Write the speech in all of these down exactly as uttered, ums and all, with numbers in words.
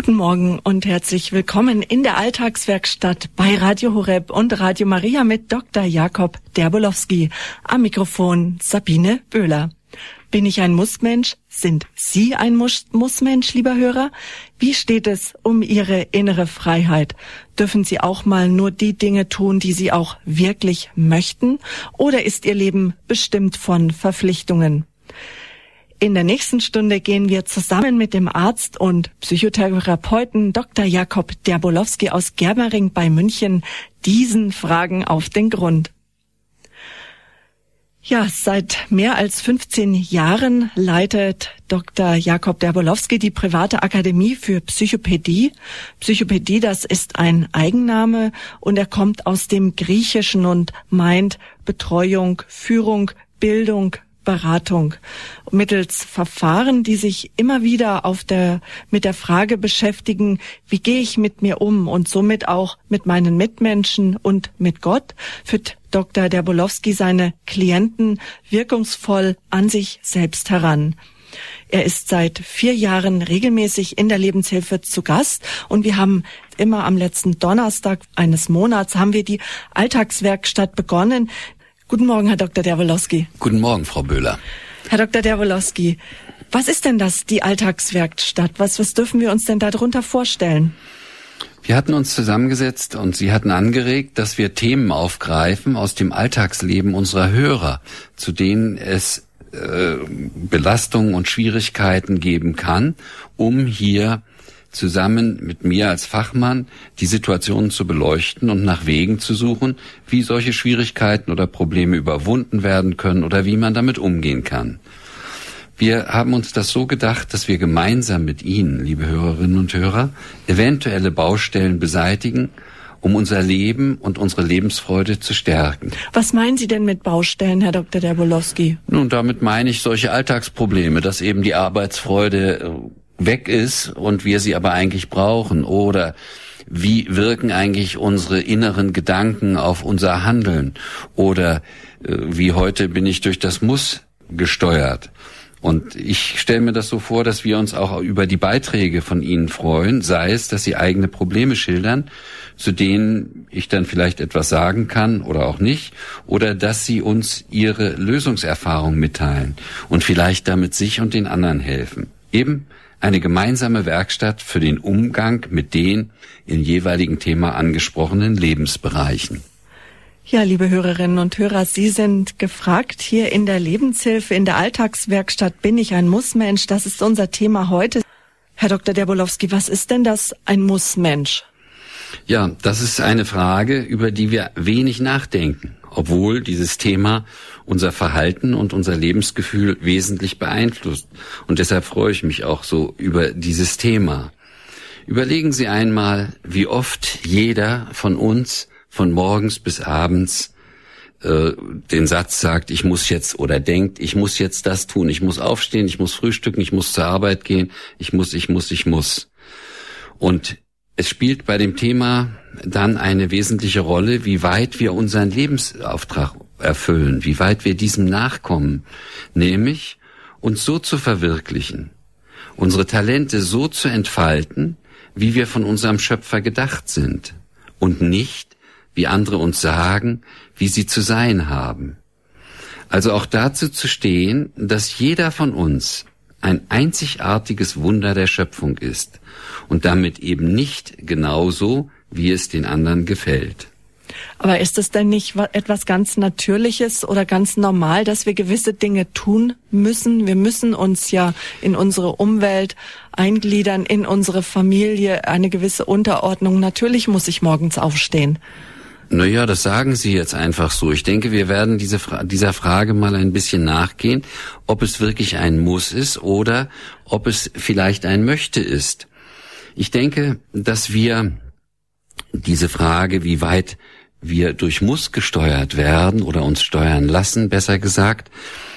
Guten Morgen und herzlich willkommen in der Alltagswerkstatt bei Radio Horeb und Radio Maria mit Doktor Jakob Derbolowski. Am Mikrofon Sabine Böhler. Bin ich ein Mussmensch? Sind Sie ein Muss- Mussmensch, lieber Hörer? Wie steht es um Ihre innere Freiheit? Dürfen Sie auch mal nur die Dinge tun, die Sie auch wirklich möchten? Oder ist Ihr Leben bestimmt von Verpflichtungen? In der nächsten Stunde gehen wir zusammen mit dem Arzt und Psychotherapeuten Doktor Jakob Derbolowski aus Germering bei München diesen Fragen auf den Grund. Ja, seit mehr als fünfzehn Jahren leitet Doktor Jakob Derbolowski die private Akademie für Psychopädie. Psychopädie, das ist ein Eigenname und er kommt aus dem Griechischen und meint Betreuung, Führung, Bildung, Beratung mittels Verfahren, die sich immer wieder auf der mit der Frage beschäftigen, wie gehe ich mit mir um und somit auch mit meinen Mitmenschen und mit Gott, führt Doktor Derbolowski seine Klienten wirkungsvoll an sich selbst heran. Er ist seit vier Jahren regelmäßig in der Lebenshilfe zu Gast und wir haben immer am letzten Donnerstag eines Monats haben wir die Alltagswerkstatt begonnen. Guten Morgen, Herr Doktor Derbolowski. Guten Morgen, Frau Böhler. Herr Doktor Derbolowski, was ist denn das, die Alltagswerkstatt? Was, was dürfen wir uns denn darunter vorstellen? Wir hatten uns zusammengesetzt und Sie hatten angeregt, dass wir Themen aufgreifen aus dem Alltagsleben unserer Hörer, zu denen es äh, Belastungen und Schwierigkeiten geben kann, um hier zusammen mit mir als Fachmann die Situationen zu beleuchten und nach Wegen zu suchen, wie solche Schwierigkeiten oder Probleme überwunden werden können oder wie man damit umgehen kann. Wir haben uns das so gedacht, dass wir gemeinsam mit Ihnen, liebe Hörerinnen und Hörer, eventuelle Baustellen beseitigen, um unser Leben und unsere Lebensfreude zu stärken. Was meinen Sie denn mit Baustellen, Herr Doktor Derbolowski? Nun, damit meine ich solche Alltagsprobleme, dass eben die Arbeitsfreude weg ist und wir sie aber eigentlich brauchen, oder wie wirken eigentlich unsere inneren Gedanken auf unser Handeln, oder äh, wie heute bin ich durch das Muss gesteuert. Und ich stelle mir das so vor, dass wir uns auch über die Beiträge von Ihnen freuen, sei es, dass Sie eigene Probleme schildern, zu denen ich dann vielleicht etwas sagen kann oder auch nicht, oder dass Sie uns Ihre Lösungserfahrung mitteilen und vielleicht damit sich und den anderen helfen. Eben eine gemeinsame Werkstatt für den Umgang mit den im jeweiligen Thema angesprochenen Lebensbereichen. Ja, liebe Hörerinnen und Hörer, Sie sind gefragt hier in der Lebenshilfe, in der Alltagswerkstatt. Bin ich ein Mussmensch? Das ist unser Thema heute. Herr Doktor Derbolowski, was ist denn das, ein Mussmensch? Ja, das ist eine Frage, über die wir wenig nachdenken, obwohl dieses Thema unser Verhalten und unser Lebensgefühl wesentlich beeinflusst. Und deshalb freue ich mich auch so über dieses Thema. Überlegen Sie einmal, wie oft jeder von uns von morgens bis abends äh, den Satz sagt, ich muss jetzt, oder denkt, ich muss jetzt das tun, ich muss aufstehen, ich muss frühstücken, ich muss zur Arbeit gehen, ich muss, ich muss, ich muss. Und es spielt bei dem Thema dann eine wesentliche Rolle, wie weit wir unseren Lebensauftrag erfüllen, wie weit wir diesem nachkommen, nämlich uns so zu verwirklichen, unsere Talente so zu entfalten, wie wir von unserem Schöpfer gedacht sind und nicht, wie andere uns sagen, wie sie zu sein haben. Also auch dazu zu stehen, dass jeder von uns ein einzigartiges Wunder der Schöpfung ist und damit eben nicht genauso, wie es den anderen gefällt. Aber ist es denn nicht etwas ganz Natürliches oder ganz normal, dass wir gewisse Dinge tun müssen? Wir müssen uns ja in unsere Umwelt eingliedern, in unsere Familie, eine gewisse Unterordnung. Natürlich muss ich morgens aufstehen. Naja, das sagen Sie jetzt einfach so. Ich denke, wir werden diese Fra- dieser Frage mal ein bisschen nachgehen, ob es wirklich ein Muss ist oder ob es vielleicht ein Möchte ist. Ich denke, dass wir diese Frage, wie weit wir durch Muss gesteuert werden oder uns steuern lassen, besser gesagt,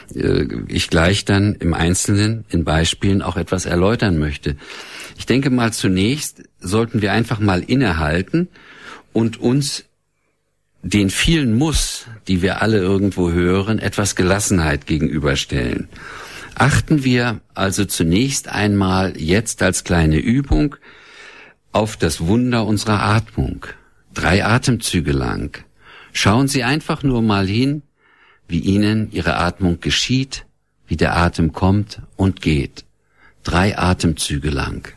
ich gleich dann im Einzelnen in Beispielen auch etwas erläutern möchte. Ich denke mal, zunächst sollten wir einfach mal innehalten und uns den vielen Muss, die wir alle irgendwo hören, etwas Gelassenheit gegenüberstellen. Achten wir also zunächst einmal jetzt als kleine Übung auf das Wunder unserer Atmung. Drei Atemzüge lang. Schauen Sie einfach nur mal hin, wie Ihnen Ihre Atmung geschieht, wie der Atem kommt und geht. Drei Atemzüge lang.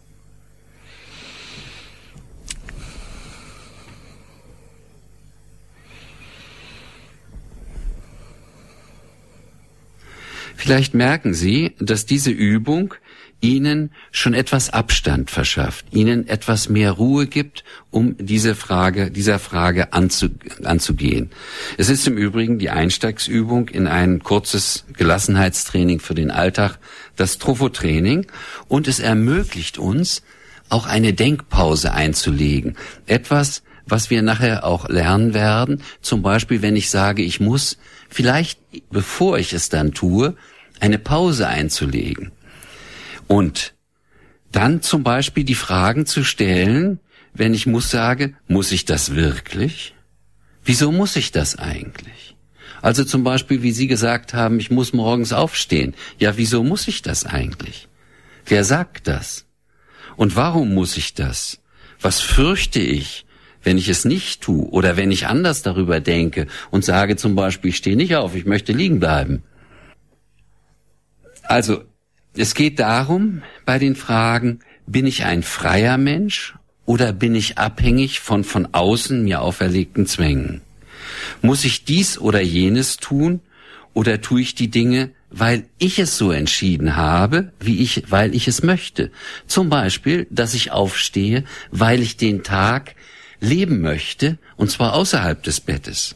Vielleicht merken Sie, dass diese Übung Ihnen schon etwas Abstand verschafft, Ihnen etwas mehr Ruhe gibt, um diese Frage, dieser Frage anzu, anzugehen. Es ist im Übrigen die Einstiegsübung in ein kurzes Gelassenheitstraining für den Alltag, das Tropho-Training, und es ermöglicht uns, auch eine Denkpause einzulegen. Etwas, was wir nachher auch lernen werden, zum Beispiel, wenn ich sage, ich muss, vielleicht, bevor ich es dann tue, eine Pause einzulegen. Und dann zum Beispiel die Fragen zu stellen, wenn ich muss sage, muss ich das wirklich? Wieso muss ich das eigentlich? Also zum Beispiel, wie Sie gesagt haben, ich muss morgens aufstehen. Ja, wieso muss ich das eigentlich? Wer sagt das? Und warum muss ich das? Was fürchte ich, wenn ich es nicht tue oder wenn ich anders darüber denke und sage zum Beispiel, ich stehe nicht auf, ich möchte liegen bleiben? Also, es geht darum, bei den Fragen, bin ich ein freier Mensch oder bin ich abhängig von von außen mir auferlegten Zwängen? Muss ich dies oder jenes tun oder tue ich die Dinge, weil ich es so entschieden habe, wie ich, weil ich es möchte? Zum Beispiel, dass ich aufstehe, weil ich den Tag leben möchte, und zwar außerhalb des Bettes.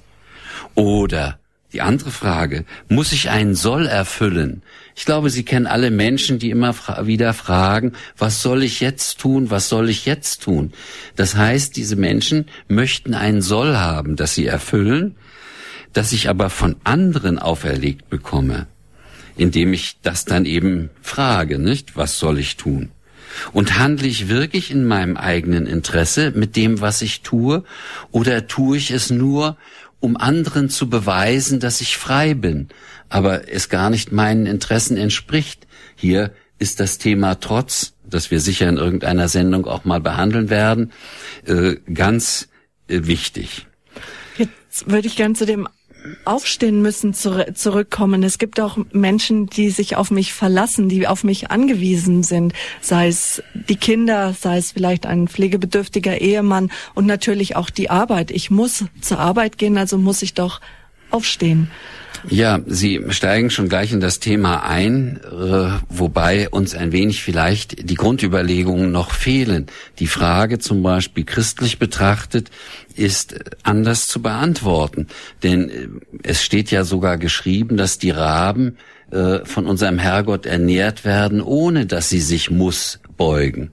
Oder die andere Frage, muss ich einen Soll erfüllen? Ich glaube, Sie kennen alle Menschen, die immer fra- wieder fragen, was soll ich jetzt tun, was soll ich jetzt tun? Das heißt, diese Menschen möchten einen Soll haben, das sie erfüllen, das ich aber von anderen auferlegt bekomme, indem ich das dann eben frage, nicht? Was soll ich tun? Und handle ich wirklich in meinem eigenen Interesse mit dem, was ich tue, oder tue ich es nur, um anderen zu beweisen, dass ich frei bin, aber es gar nicht meinen Interessen entspricht? Hier ist das Thema Trotz, das wir sicher in irgendeiner Sendung auch mal behandeln werden, äh, ganz äh, wichtig. Jetzt würde ich gern zu dem Aufstehen müssen zur- zurückkommen. Es gibt auch Menschen, die sich auf mich verlassen, die auf mich angewiesen sind, sei es die Kinder, sei es vielleicht ein pflegebedürftiger Ehemann und natürlich auch die Arbeit. Ich muss zur Arbeit gehen, also muss ich doch aufstehen. Ja, Sie steigen schon gleich in das Thema ein, äh, wobei uns ein wenig vielleicht die Grundüberlegungen noch fehlen. Die Frage zum Beispiel christlich betrachtet ist anders zu beantworten, denn äh, es steht ja sogar geschrieben, dass die Raben äh, von unserem Herrgott ernährt werden, ohne dass sie sich muss beugen.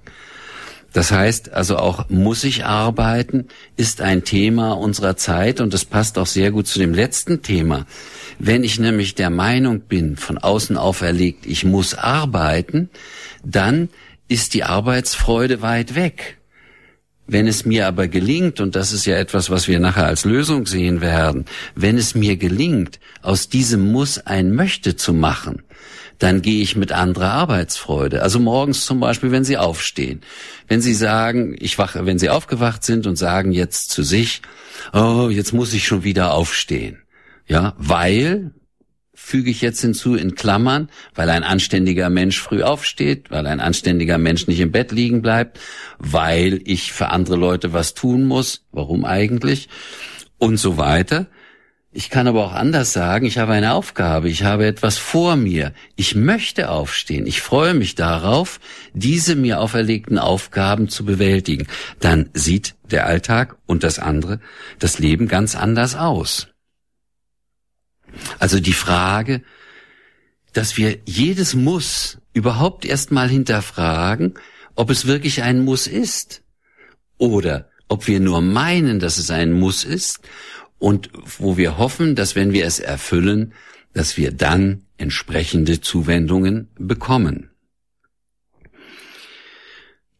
Das heißt also auch, muss ich arbeiten, ist ein Thema unserer Zeit, und das passt auch sehr gut zu dem letzten Thema. Wenn ich nämlich der Meinung bin, von außen auferlegt, ich muss arbeiten, dann ist die Arbeitsfreude weit weg. Wenn es mir aber gelingt, und das ist ja etwas, was wir nachher als Lösung sehen werden, wenn es mir gelingt, aus diesem Muss ein Möchte zu machen, dann gehe ich mit anderer Arbeitsfreude. Also morgens zum Beispiel, wenn Sie aufstehen. Wenn Sie sagen, ich wache, wenn Sie aufgewacht sind und sagen jetzt zu sich, oh, jetzt muss ich schon wieder aufstehen. Ja, weil, füge ich jetzt hinzu in Klammern, weil ein anständiger Mensch früh aufsteht, weil ein anständiger Mensch nicht im Bett liegen bleibt, weil ich für andere Leute was tun muss. Warum eigentlich? Und so weiter. Ich kann aber auch anders sagen, ich habe eine Aufgabe, ich habe etwas vor mir, ich möchte aufstehen, ich freue mich darauf, diese mir auferlegten Aufgaben zu bewältigen. Dann sieht der Alltag und das andere, das Leben ganz anders aus. Also die Frage, dass wir jedes Muss überhaupt erst mal hinterfragen, ob es wirklich ein Muss ist oder ob wir nur meinen, dass es ein Muss ist, und wo wir hoffen, dass wenn wir es erfüllen, dass wir dann entsprechende Zuwendungen bekommen.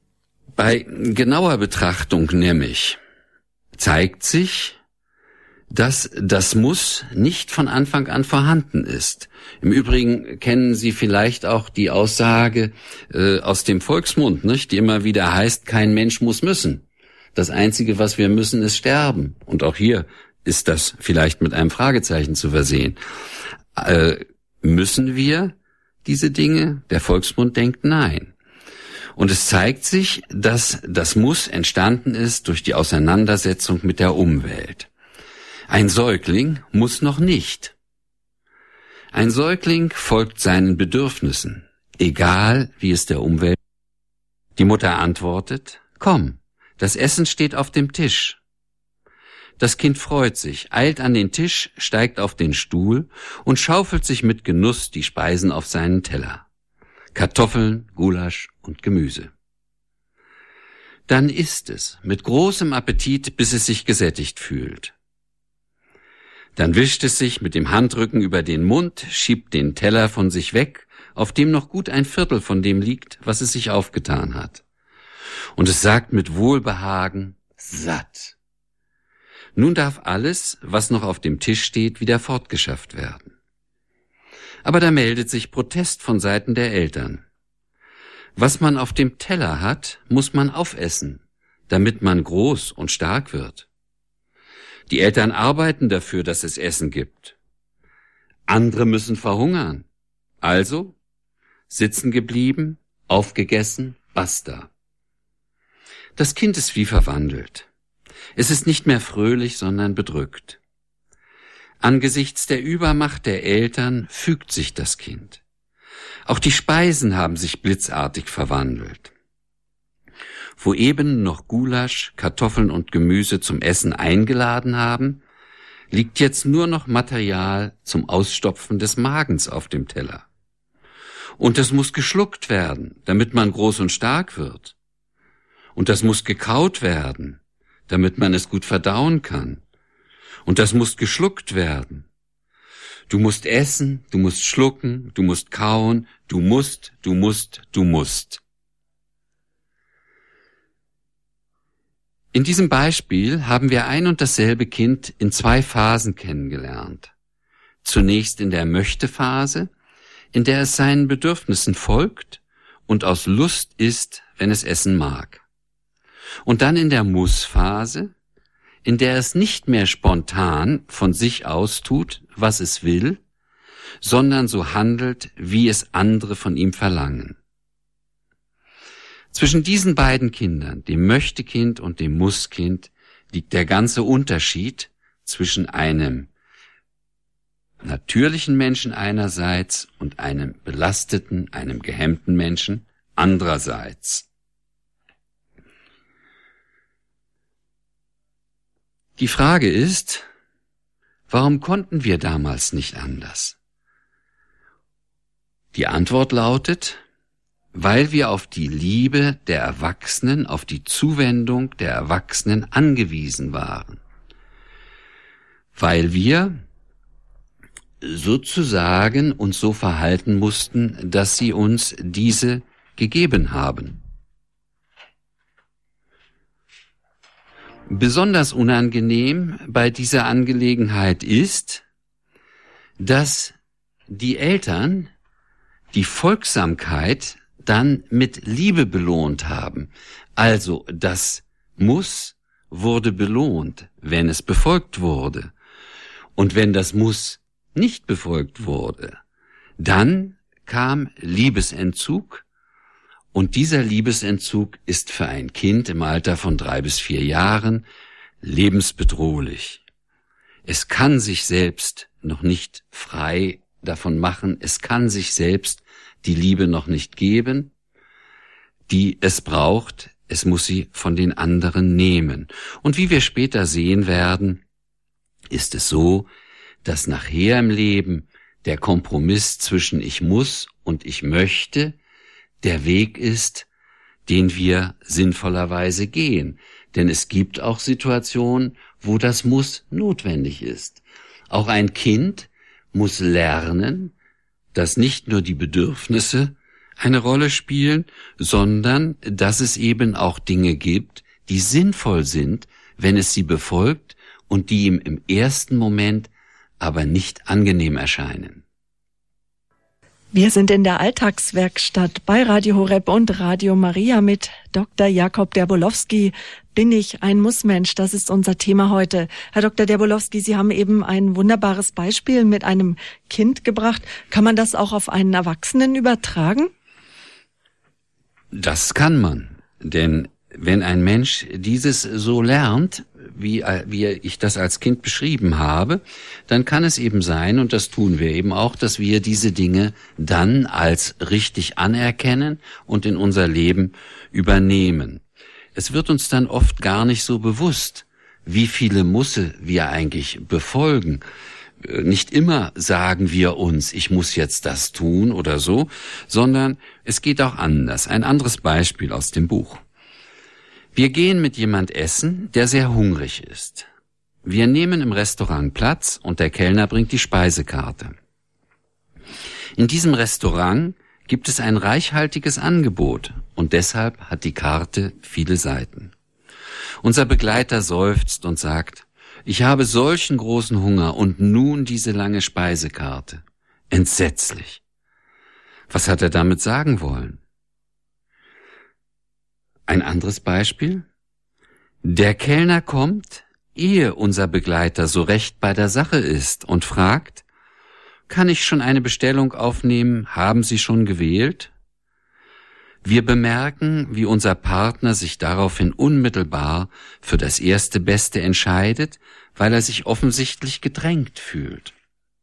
Bei genauer Betrachtung nämlich zeigt sich, dass das Muss nicht von Anfang an vorhanden ist. Im Übrigen kennen Sie vielleicht auch die Aussage äh, aus dem Volksmund, nicht, die immer wieder heißt, kein Mensch muss müssen. Das Einzige, was wir müssen, ist sterben. Und auch hier ist das vielleicht mit einem Fragezeichen zu versehen. Äh, müssen wir diese Dinge? Der Volksmund denkt nein. Und es zeigt sich, dass das Muss entstanden ist durch die Auseinandersetzung mit der Umwelt. Ein Säugling muss noch nicht. Ein Säugling folgt seinen Bedürfnissen, egal wie es der Umwelt. Die Mutter antwortet, komm, das Essen steht auf dem Tisch. Das Kind freut sich, eilt an den Tisch, steigt auf den Stuhl und schaufelt sich mit Genuss die Speisen auf seinen Teller. Kartoffeln, Gulasch und Gemüse. Dann isst es mit großem Appetit, bis es sich gesättigt fühlt. Dann wischt es sich mit dem Handrücken über den Mund, schiebt den Teller von sich weg, auf dem noch gut ein Viertel von dem liegt, was es sich aufgetan hat. Und es sagt mit Wohlbehagen, satt. Nun darf alles, was noch auf dem Tisch steht, wieder fortgeschafft werden. Aber da meldet sich Protest von Seiten der Eltern. Was man auf dem Teller hat, muss man aufessen, damit man groß und stark wird. Die Eltern arbeiten dafür, dass es Essen gibt. Andere müssen verhungern. Also sitzen geblieben, aufgegessen, basta. Das Kind ist wie verwandelt. Es ist nicht mehr fröhlich, sondern bedrückt. Angesichts der Übermacht der Eltern fügt sich das Kind. Auch die Speisen haben sich blitzartig verwandelt. Wo eben noch Gulasch, Kartoffeln und Gemüse zum Essen eingeladen haben, liegt jetzt nur noch Material zum Ausstopfen des Magens auf dem Teller. Und das muss geschluckt werden, damit man groß und stark wird. Und das muss gekaut werden, damit man es gut verdauen kann. Und das muss geschluckt werden. Du musst essen, du musst schlucken, du musst kauen, du musst, du musst, du musst. In diesem Beispiel haben wir ein und dasselbe Kind in zwei Phasen kennengelernt. Zunächst in der Möchte-Phase, in der es seinen Bedürfnissen folgt und aus Lust isst, wenn es essen mag. Und dann in der Muss-Phase, in der es nicht mehr spontan von sich aus tut, was es will, sondern so handelt, wie es andere von ihm verlangen. Zwischen diesen beiden Kindern, dem Möchte-Kind und dem Muss-Kind, liegt der ganze Unterschied zwischen einem natürlichen Menschen einerseits und einem belasteten, einem gehemmten Menschen andererseits. Die Frage ist, warum konnten wir damals nicht anders? Die Antwort lautet, weil wir auf die Liebe der Erwachsenen, auf die Zuwendung der Erwachsenen angewiesen waren. Weil wir sozusagen uns so verhalten mussten, dass sie uns diese gegeben haben. Besonders unangenehm bei dieser Angelegenheit ist, dass die Eltern die Folgsamkeit dann mit Liebe belohnt haben. Also das Muss wurde belohnt, wenn es befolgt wurde. Und wenn das Muss nicht befolgt wurde, dann kam Liebesentzug. Und dieser Liebesentzug ist für ein Kind im Alter von drei bis vier Jahren lebensbedrohlich. Es kann sich selbst noch nicht frei davon machen, es kann sich selbst die Liebe noch nicht geben, die es braucht, es muss sie von den anderen nehmen. Und wie wir später sehen werden, ist es so, dass nachher im Leben der Kompromiss zwischen ich muss und ich möchte der Weg ist, den wir sinnvollerweise gehen. Denn es gibt auch Situationen, wo das Muss notwendig ist. Auch ein Kind muss lernen, dass nicht nur die Bedürfnisse eine Rolle spielen, sondern dass es eben auch Dinge gibt, die sinnvoll sind, wenn es sie befolgt und die ihm im ersten Moment aber nicht angenehm erscheinen. Wir sind in der Alltagswerkstatt bei Radio Horeb und Radio Maria mit Doktor Jakob Derbolowski. Bin ich ein Mussmensch? Das ist unser Thema heute. Herr Doktor Derbolowski, Sie haben eben ein wunderbares Beispiel mit einem Kind gebracht. Kann man das auch auf einen Erwachsenen übertragen? Das kann man, denn wenn ein Mensch dieses so lernt, wie, wie ich das als Kind beschrieben habe, dann kann es eben sein, und das tun wir eben auch, dass wir diese Dinge dann als richtig anerkennen und in unser Leben übernehmen. Es wird uns dann oft gar nicht so bewusst, wie viele Musse wir eigentlich befolgen. Nicht immer sagen wir uns, ich muss jetzt das tun oder so, sondern es geht auch anders. Ein anderes Beispiel aus dem Buch. Wir gehen mit jemand essen, der sehr hungrig ist. Wir nehmen im Restaurant Platz und der Kellner bringt die Speisekarte. In diesem Restaurant gibt es ein reichhaltiges Angebot und deshalb hat die Karte viele Seiten. Unser Begleiter seufzt und sagt, ich habe solchen großen Hunger und nun diese lange Speisekarte. Entsetzlich. Was hat er damit sagen wollen? Ein anderes Beispiel. Der Kellner kommt, ehe unser Begleiter so recht bei der Sache ist und fragt, kann ich schon eine Bestellung aufnehmen? Haben Sie schon gewählt? Wir bemerken, wie unser Partner sich daraufhin unmittelbar für das erste Beste entscheidet, weil er sich offensichtlich gedrängt fühlt.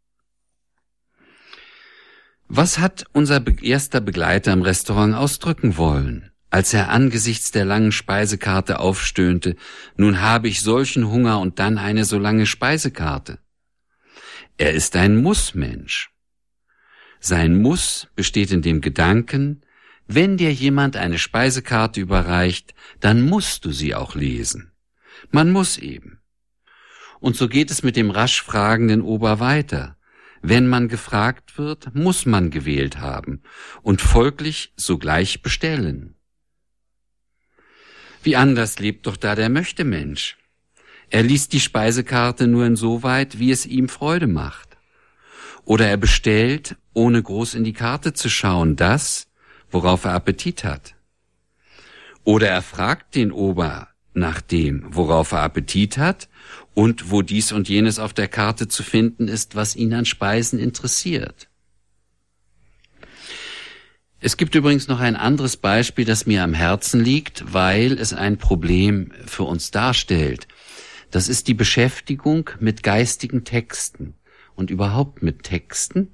Was hat unser erster Begleiter im Restaurant ausdrücken wollen, als er angesichts der langen Speisekarte aufstöhnte, nun habe ich solchen Hunger und dann eine so lange Speisekarte? Er ist ein Mussmensch. Sein Muss besteht in dem Gedanken, wenn dir jemand eine Speisekarte überreicht, dann musst du sie auch lesen. Man muss eben. Und so geht es mit dem rasch fragenden Ober weiter. Wenn man gefragt wird, muss man gewählt haben und folglich sogleich bestellen. Wie anders lebt doch da der Möchtemensch. Er liest die Speisekarte nur insoweit, wie es ihm Freude macht. Oder er bestellt, ohne groß in die Karte zu schauen, das, worauf er Appetit hat. Oder er fragt den Ober nach dem, worauf er Appetit hat und wo dies und jenes auf der Karte zu finden ist, was ihn an Speisen interessiert. Es gibt übrigens noch ein anderes Beispiel, das mir am Herzen liegt, weil es ein Problem für uns darstellt. Das ist die Beschäftigung mit geistigen Texten und überhaupt mit Texten.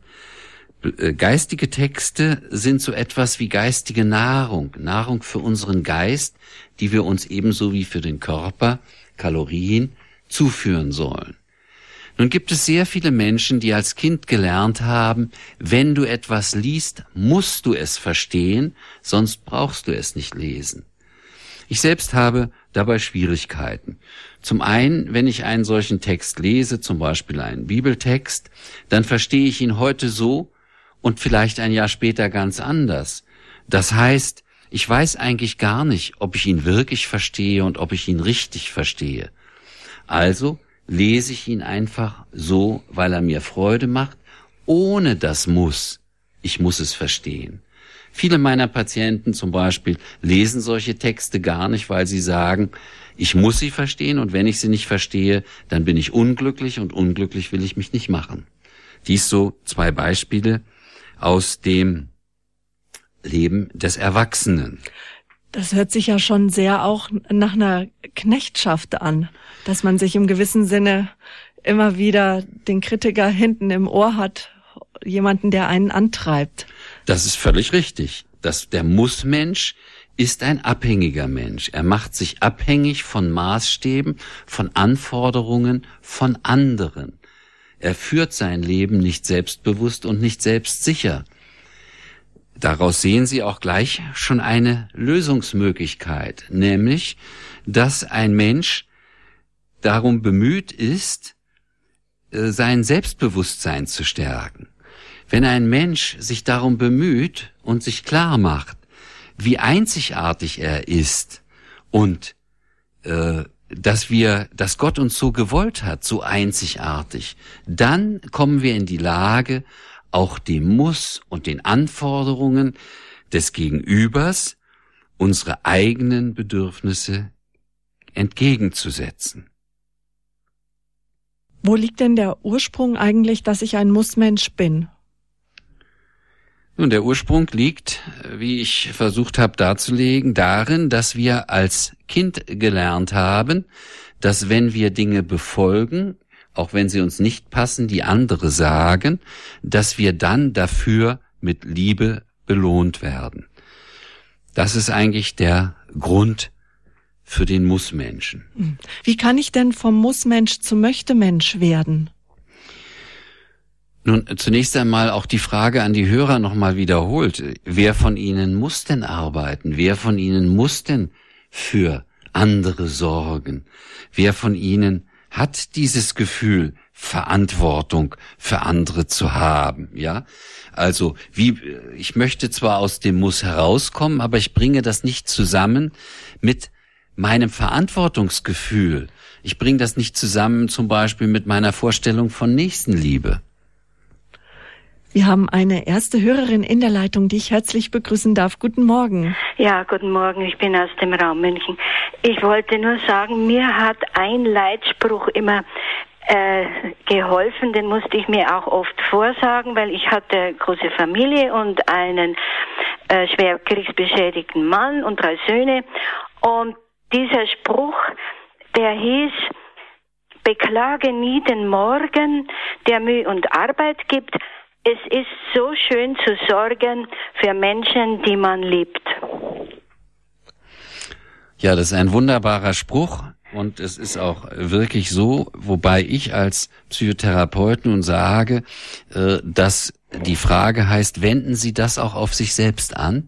Geistige Texte sind so etwas wie geistige Nahrung, Nahrung für unseren Geist, die wir uns ebenso wie für den Körper, Kalorien, zuführen sollen. Nun gibt es sehr viele Menschen, die als Kind gelernt haben, wenn du etwas liest, musst du es verstehen, sonst brauchst du es nicht lesen. Ich selbst habe dabei Schwierigkeiten. Zum einen, wenn ich einen solchen Text lese, zum Beispiel einen Bibeltext, dann verstehe ich ihn heute so und vielleicht ein Jahr später ganz anders. Das heißt, ich weiß eigentlich gar nicht, ob ich ihn wirklich verstehe und ob ich ihn richtig verstehe. Also lese ich ihn einfach so, weil er mir Freude macht, ohne das Muss. Ich muss es verstehen. Viele meiner Patienten zum Beispiel lesen solche Texte gar nicht, weil sie sagen, ich muss sie verstehen und wenn ich sie nicht verstehe, dann bin ich unglücklich und unglücklich will ich mich nicht machen. Dies so zwei Beispiele aus dem Leben des Erwachsenen. Das hört sich ja schon sehr auch nach einer Knechtschaft an, dass man sich im gewissen Sinne immer wieder den Kritiker hinten im Ohr hat, jemanden, der einen antreibt. Das ist völlig richtig. Das, der Mussmensch ist ein abhängiger Mensch. Er macht sich abhängig von Maßstäben, von Anforderungen, von anderen. Er führt sein Leben nicht selbstbewusst und nicht selbstsicher. Daraus sehen Sie auch gleich schon eine Lösungsmöglichkeit, nämlich, dass ein Mensch darum bemüht ist, sein Selbstbewusstsein zu stärken. Wenn ein Mensch sich darum bemüht und sich klar macht, wie einzigartig er ist und äh, dass wir, dass Gott uns so gewollt hat, so einzigartig, dann kommen wir in die Lage, auch dem Muss und den Anforderungen des Gegenübers unsere eigenen Bedürfnisse entgegenzusetzen. Wo liegt denn der Ursprung eigentlich, dass ich ein Mussmensch bin? Nun, der Ursprung liegt, wie ich versucht habe darzulegen, darin, dass wir als Kind gelernt haben, dass wenn wir Dinge befolgen, auch wenn sie uns nicht passen, die andere sagen, dass wir dann dafür mit Liebe belohnt werden. Das ist eigentlich der Grund für den Mussmenschen. Wie kann ich denn vom Mussmensch zum Möchtemensch werden? Nun, zunächst einmal auch die Frage an die Hörer nochmal wiederholt. Wer von Ihnen muss denn arbeiten? Wer von Ihnen muss denn für andere sorgen? Wer von Ihnen hat dieses Gefühl, Verantwortung für andere zu haben? Ja, also wie, ich möchte zwar aus dem Muss herauskommen, aber ich bringe das nicht zusammen mit meinem Verantwortungsgefühl. Ich bringe das nicht zusammen zum Beispiel mit meiner Vorstellung von Nächstenliebe. Wir haben eine erste Hörerin in der Leitung, die ich herzlich begrüßen darf. Guten Morgen. Ja, guten Morgen. Ich bin aus dem Raum München. Ich wollte nur sagen, mir hat ein Leitspruch immer äh, geholfen. Den musste ich mir auch oft vorsagen, weil ich hatte eine große Familie und einen äh, schwer kriegsbeschädigten Mann und drei Söhne. Und dieser Spruch, der hieß: Beklage nie den Morgen, der Mühe und Arbeit gibt. Es ist so schön zu sorgen für Menschen, die man liebt. Ja, das ist ein wunderbarer Spruch und es ist auch wirklich so, wobei ich als Psychotherapeut nun sage, dass die Frage heißt, wenden Sie das auch auf sich selbst an?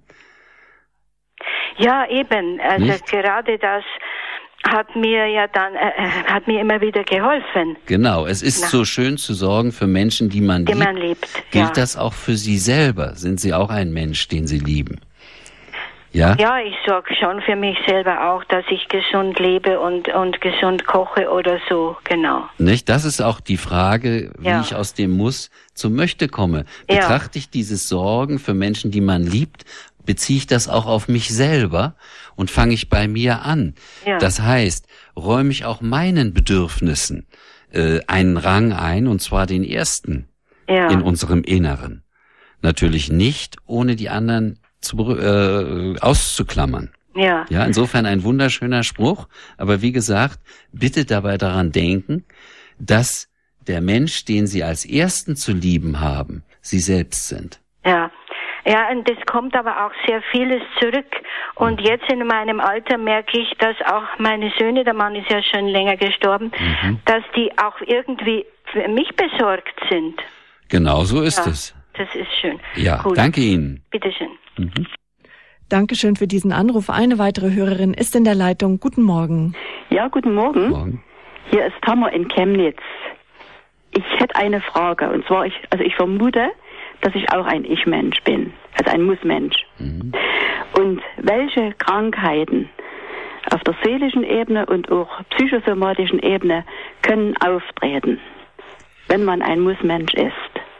Ja, eben. Also Nicht? Gerade das hat mir ja dann, äh, hat mir immer wieder geholfen. Genau, es ist Na. so schön zu sorgen für Menschen, die man die liebt. Man liebt. Gilt ja. das auch für Sie selber? Sind Sie auch ein Mensch, den Sie lieben? Ja? Ja, ich sorge schon für mich selber auch, dass ich gesund lebe und, und gesund koche oder so, genau. Nicht? Das ist auch die Frage, wie ja. ich aus dem Muss zum Möchte komme. Betrachte ja. ich dieses Sorgen für Menschen, die man liebt, beziehe ich das auch auf mich selber und fange ich bei mir an. Ja. Das heißt, räume ich auch meinen Bedürfnissen äh, einen Rang ein, und zwar den ersten ja. in unserem Inneren. Natürlich nicht, ohne die anderen zu, äh, auszuklammern. Ja. Ja, insofern ein wunderschöner Spruch, aber wie gesagt, bitte dabei daran denken, dass der Mensch, den Sie als Ersten zu lieben haben, Sie selbst sind. Ja. Ja, und das kommt aber auch sehr vieles zurück. Und jetzt in meinem Alter merke ich, dass auch meine Söhne, der Mann ist ja schon länger gestorben, mhm. dass die auch irgendwie für mich besorgt sind. Genau so ist ja, es. Das ist schön. Ja, cool. Danke Ihnen. Bitteschön. Mhm. Dankeschön für diesen Anruf. Eine weitere Hörerin ist in der Leitung. Guten Morgen. Ja, guten Morgen. Morgen. Hier ist Tammer in Chemnitz. Ich hätte eine Frage, und zwar, ich, also ich vermute, dass ich auch ein Ich-Mensch bin, also ein Muss-Mensch. Mhm. Und welche Krankheiten auf der seelischen Ebene und auch psychosomatischen Ebene können auftreten, wenn man ein Muss-Mensch ist?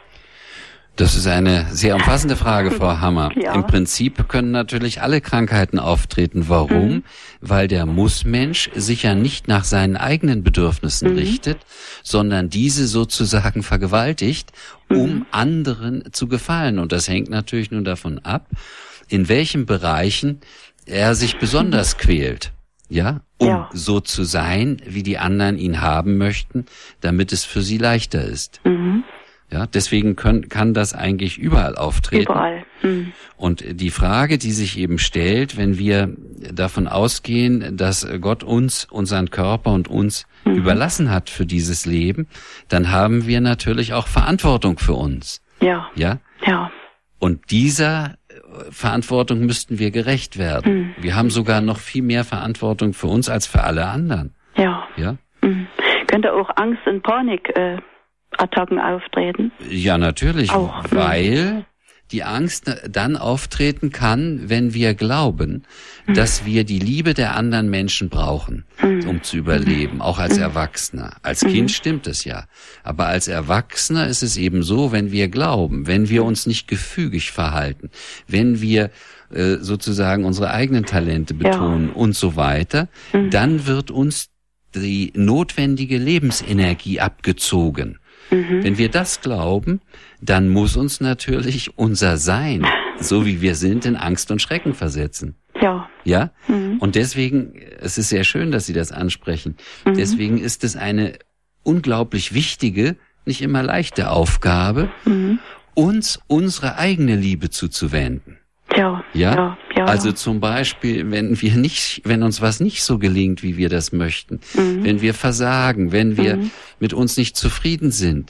Das ist eine sehr umfassende Frage, Frau Hammer. Ja. Im Prinzip können natürlich alle Krankheiten auftreten. Warum? Mhm. Weil der Muss-Mensch sich ja nicht nach seinen eigenen Bedürfnissen mhm. richtet, sondern diese sozusagen vergewaltigt, um mhm. anderen zu gefallen. Und das hängt natürlich nun davon ab, in welchen Bereichen er sich besonders mhm. quält. Ja, um ja. so zu sein, wie die anderen ihn haben möchten, damit es für sie leichter ist. Mhm. Ja, deswegen können, kann das eigentlich überall auftreten. Überall. Hm. Und die Frage, die sich eben stellt, wenn wir davon ausgehen, dass Gott uns, unseren Körper und uns mhm. überlassen hat für dieses Leben, dann haben wir natürlich auch Verantwortung für uns. Ja. Ja. Ja. Und dieser Verantwortung müssten wir gerecht werden. Mhm. Wir haben sogar noch viel mehr Verantwortung für uns als für alle anderen. Ja. Ja. Mhm. Könnte auch Angst und Panik äh Attacken auftreten? Ja, natürlich, auch, weil die Angst dann auftreten kann, wenn wir glauben, mhm. dass wir die Liebe der anderen Menschen brauchen. Mhm. um zu überleben, auch als Erwachsener. Als Kind stimmt es ja. Aber als Erwachsener ist es eben so, wenn wir glauben, wenn wir uns nicht gefügig verhalten, wenn wir äh, sozusagen unsere eigenen Talente betonen ja. und so weiter, mhm. dann wird uns die notwendige Lebensenergie abgezogen. Mhm. Wenn wir das glauben, dann muss uns natürlich unser Sein, so wie wir sind, in Angst und Schrecken versetzen. Ja. Ja? Mhm. Und deswegen, es ist sehr schön, dass Sie das ansprechen. Mhm. Deswegen ist es eine unglaublich wichtige, nicht immer leichte Aufgabe, mhm. uns unsere eigene Liebe zuzuwenden. Ja, ja, ja, ja. Also zum Beispiel, wenn wir nicht, wenn uns was nicht so gelingt, wie wir das möchten, mhm. wenn wir versagen, wenn wir mhm. mit uns nicht zufrieden sind,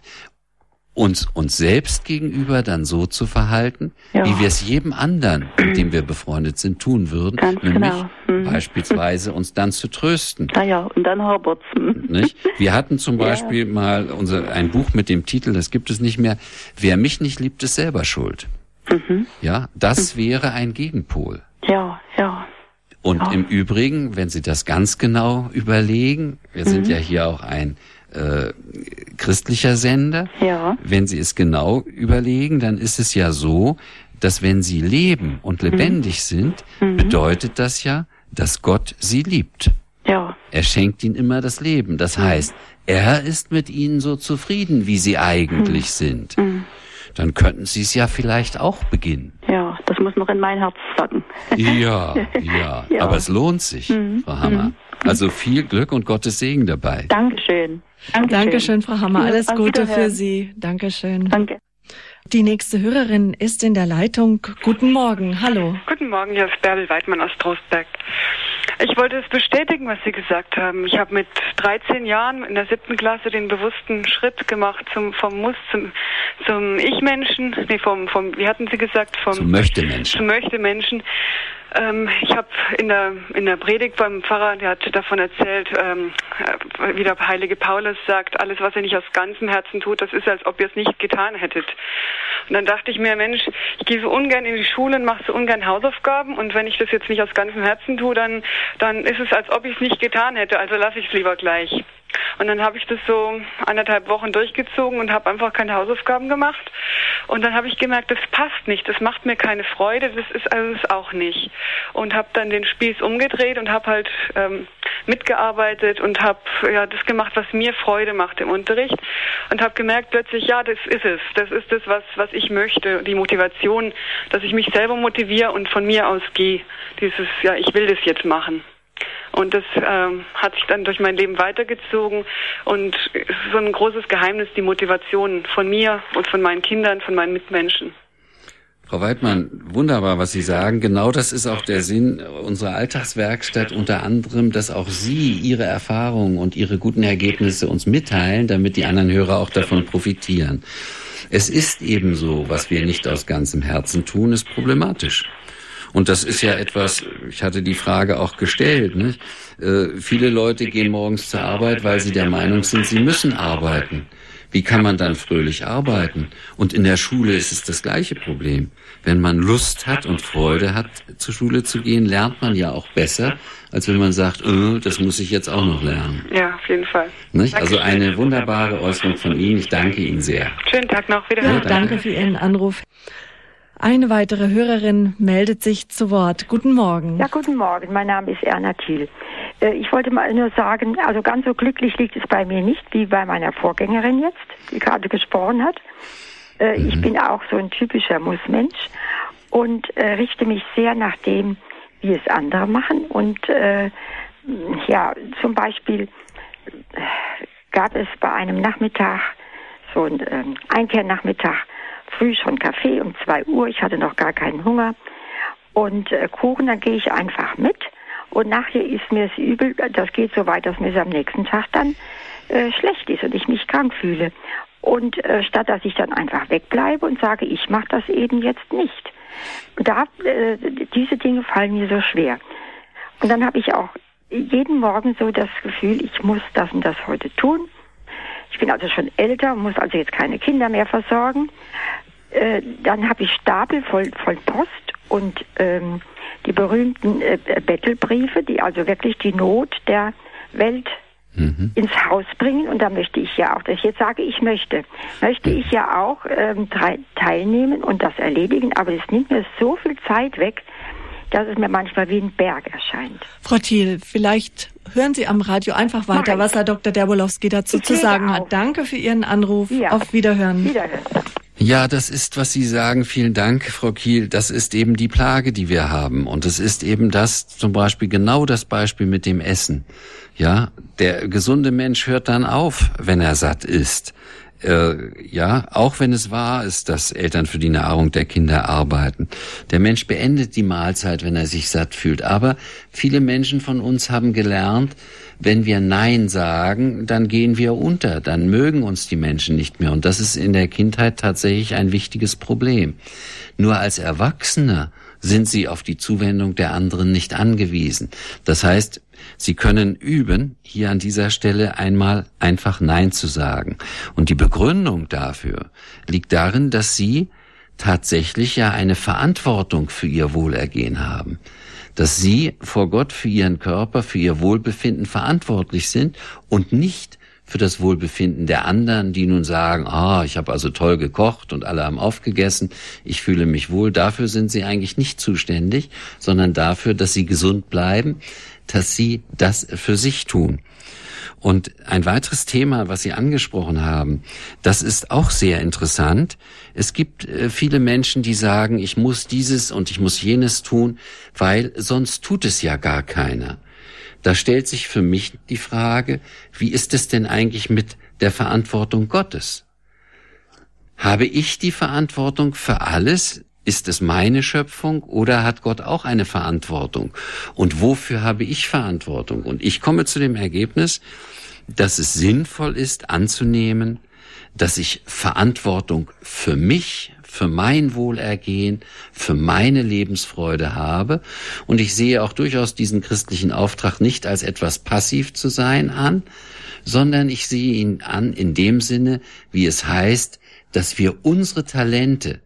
uns uns selbst gegenüber dann so zu verhalten, ja. wie wir es jedem anderen, mit dem wir befreundet sind, tun würden, Ganz nämlich genau. mhm. beispielsweise uns dann zu trösten. Naja, und dann habert's. Nicht? Wir hatten zum Beispiel ja. mal unser ein Buch mit dem Titel, das gibt es nicht mehr, Wer mich nicht liebt, ist selber schuld. Mhm. Ja, das mhm. wäre ein Gegenpol. Ja, ja. Und ja. im Übrigen, wenn Sie das ganz genau überlegen, wir mhm. sind ja hier auch ein äh, christlicher Sender, ja. wenn Sie es genau überlegen, dann ist es ja so, dass wenn Sie leben und lebendig mhm. sind, mhm. bedeutet das ja, dass Gott Sie liebt. Ja. Er schenkt Ihnen immer das Leben. Das mhm. heißt, er ist mit Ihnen so zufrieden, wie Sie eigentlich mhm. sind. Mhm. Dann könnten Sie es ja vielleicht auch beginnen. Ja, das muss noch in mein Herz sacken. Ja, ja, ja, aber es lohnt sich, mhm. Frau Hammer. Mhm. Also viel Glück und Gottes Segen dabei. Dankeschön. Dankeschön, Dankeschön Frau Hammer. Alles Gute für Sie. Dankeschön. Danke. Die nächste Hörerin ist in der Leitung. Guten Morgen, hallo. Guten Morgen, hier ist Bärbel Weidmann aus Trostberg. Ich wollte es bestätigen, was Sie gesagt haben. Ich habe mit dreizehn Jahren in der siebten Klasse den bewussten Schritt gemacht zum vom Muss zum zum Ich-Menschen, nee, vom vom wie hatten Sie gesagt, vom zum Möchte-Menschen. Zum Möchte-Menschen. Ähm, ich habe in der in der Predigt beim Pfarrer, der hat davon erzählt, ähm, wie der heilige Paulus sagt, alles, was ihr nicht aus ganzem Herzen tut, das ist, als ob ihr es nicht getan hättet. Und dann dachte ich mir, Mensch, ich gehe so ungern in die Schule und mache so ungern Hausaufgaben, und wenn ich das jetzt nicht aus ganzem Herzen tue, dann dann ist es, als ob ich es nicht getan hätte, also lasse ich es lieber gleich. Und dann habe ich das so anderthalb Wochen durchgezogen und habe einfach keine Hausaufgaben gemacht. Und dann habe ich gemerkt, das passt nicht, das macht mir keine Freude, das ist also das auch nicht. Und habe dann den Spieß umgedreht und habe halt ähm, mitgearbeitet und habe ja das gemacht, was mir Freude macht im Unterricht. Und habe gemerkt plötzlich, ja, das ist es, das ist das, was was ich möchte, die Motivation, dass ich mich selber motiviere und von mir aus gehe. Dieses, ja, ich will das jetzt machen. Und das ähm, hat sich dann durch mein Leben weitergezogen, und es ist so ein großes Geheimnis, die Motivation von mir und von meinen Kindern, von meinen Mitmenschen. Frau Weidmann, wunderbar, was Sie sagen. Genau das ist auch der Sinn unserer Alltagswerkstatt, unter anderem, dass auch Sie Ihre Erfahrungen und Ihre guten Ergebnisse uns mitteilen, damit die anderen Hörer auch davon profitieren. Es ist eben so, was wir nicht aus ganzem Herzen tun, ist problematisch. Und das ist ja etwas, ich hatte die Frage auch gestellt, nicht? Äh, viele Leute gehen morgens zur Arbeit, weil sie der Meinung sind, sie müssen arbeiten. Wie kann man dann fröhlich arbeiten? Und in der Schule ist es das gleiche Problem. Wenn man Lust hat und Freude hat, zur Schule zu gehen, lernt man ja auch besser, als wenn man sagt, oh, das muss ich jetzt auch noch lernen. Ja, auf jeden Fall. Nicht? Also eine wunderbare Äußerung von Ihnen. Ich danke Ihnen sehr. Schönen Tag noch. Wieder. Ja, danke. danke für Ihren Anruf. Eine weitere Hörerin meldet sich zu Wort. Guten Morgen. Ja, guten Morgen. Mein Name ist Erna Thiel. Ich wollte mal nur sagen, also ganz so glücklich liegt es bei mir nicht, wie bei meiner Vorgängerin jetzt, die gerade gesprochen hat. Ich mhm. bin auch so ein typischer Mussmensch und richte mich sehr nach dem, wie es andere machen. Und äh, ja, zum Beispiel gab es bei einem Nachmittag, so ein äh, Einkehrnachmittag, früh schon Kaffee um zwei Uhr, ich hatte noch gar keinen Hunger, und äh, Kuchen, dann gehe ich einfach mit, und nachher ist mir es übel, das geht so weit, dass mir es am nächsten Tag dann äh, schlecht ist und ich mich krank fühle. Und äh, statt dass ich dann einfach wegbleibe und sage, ich mache das eben jetzt nicht. Und da, äh, diese Dinge fallen mir so schwer. Und dann habe ich auch jeden Morgen so das Gefühl, ich muss das und das heute tun. Ich bin also schon älter, muss also jetzt keine Kinder mehr versorgen. Äh, dann habe ich Stapel voll, voll Post und ähm, die berühmten äh, Bettelbriefe, die also wirklich die Not der Welt mhm. ins Haus bringen. Und da möchte ich ja auch, dass ich jetzt sage, ich möchte, möchte ich ja auch ähm, teilnehmen und das erledigen. Aber es nimmt mir so viel Zeit weg, dass es mir manchmal wie ein Berg erscheint. Frau Thiel, vielleicht hören Sie am Radio einfach weiter, Nein. was Herr Doktor Derbolowski dazu ich zu sagen hat. Danke für Ihren Anruf. Ja. Auf Wiederhören. Wiederhören. Ja, das ist, was Sie sagen. Vielen Dank, Frau Kiel. Das ist eben die Plage, die wir haben. Und es ist eben das, zum Beispiel genau das Beispiel mit dem Essen. Ja, der gesunde Mensch hört dann auf, wenn er satt ist. Äh, ja, auch wenn es wahr ist, dass Eltern für die Nahrung der Kinder arbeiten. Der Mensch beendet die Mahlzeit, wenn er sich satt fühlt. Aber viele Menschen von uns haben gelernt, wenn wir Nein sagen, dann gehen wir unter, dann mögen uns die Menschen nicht mehr. Und das ist in der Kindheit tatsächlich ein wichtiges Problem. Nur als Erwachsene sind sie auf die Zuwendung der anderen nicht angewiesen. Das heißt, sie können üben, hier an dieser Stelle einmal einfach Nein zu sagen. Und die Begründung dafür liegt darin, dass sie tatsächlich ja eine Verantwortung für ihr Wohlergehen haben. Dass sie vor Gott für ihren Körper, für ihr Wohlbefinden verantwortlich sind und nicht für das Wohlbefinden der anderen, die nun sagen, ah, ich habe also toll gekocht und alle haben aufgegessen, ich fühle mich wohl. Dafür sind sie eigentlich nicht zuständig, sondern dafür, dass sie gesund bleiben, dass sie das für sich tun. Und ein weiteres Thema, was Sie angesprochen haben, das ist auch sehr interessant. Es gibt äh, viele Menschen, die sagen, ich muss dieses und ich muss jenes tun, weil sonst tut es ja gar keiner. Da stellt sich für mich die Frage, wie ist es denn eigentlich mit der Verantwortung Gottes? Habe ich die Verantwortung für alles? Ist es meine Schöpfung oder hat Gott auch eine Verantwortung? Und wofür habe ich Verantwortung? Und ich komme zu dem Ergebnis, dass es sinnvoll ist anzunehmen, dass ich Verantwortung für mich, für mein Wohlergehen, für meine Lebensfreude habe. Und ich sehe auch durchaus diesen christlichen Auftrag nicht als etwas passiv zu sein an, sondern ich sehe ihn an in dem Sinne, wie es heißt, dass wir unsere Talente